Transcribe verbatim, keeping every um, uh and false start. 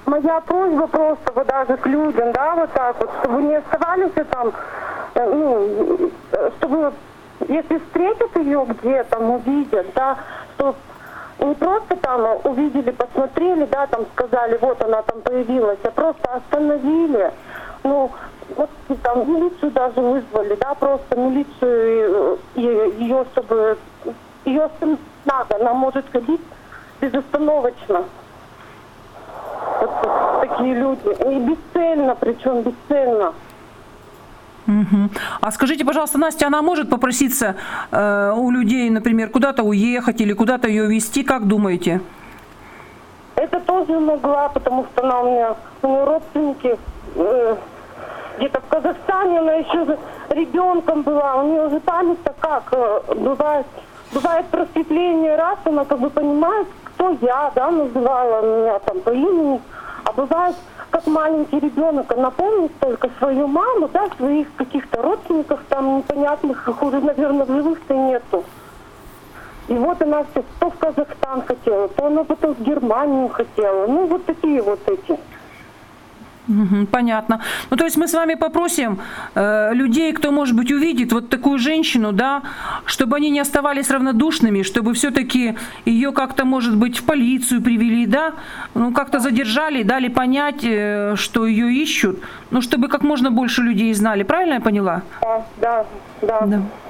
моя просьба просто вот даже к людям, да, вот так вот, чтобы не оставались там, э, ну, чтобы, если встретят ее где-то, увидят, да, что не просто там увидели, посмотрели, да, там сказали, вот она там появилась, а просто остановили, ну, вот там милицию даже вызвали, да, просто милицию, ее, чтобы, ее остановить надо, она может ходить безостановочно. Вот, вот такие люди. И бесцельно, причем бесцельно. Угу. А скажите, пожалуйста, Настя, она может попроситься э, у людей, например, куда-то уехать или куда-то ее везти, как думаете? Это тоже могла, потому что она у меня, у нее родственники э, где-то в Казахстане, она еще ребенком была, у нее же память-то как, э, бывает, бывает просветление, раз она как бы понимает, кто я, да, называла меня там по имени, а бывает, как маленький ребенок, она помнит только свою маму, да, своих каких-то родственников там непонятных, их уже, наверное, в живых-то нету. И вот она все, то в Казахстан хотела, то она потом в Германию хотела. Ну, вот такие вот эти. Угу, понятно. Ну, то есть мы с вами попросим э, людей, кто, может быть, увидит вот такую женщину, да, чтобы они не оставались равнодушными, чтобы все-таки ее как-то, может быть, в полицию привели, да, ну, как-то задержали, дали понять, э, что ее ищут, ну, чтобы как можно больше людей знали. Правильно я поняла? Да, да, да. Да.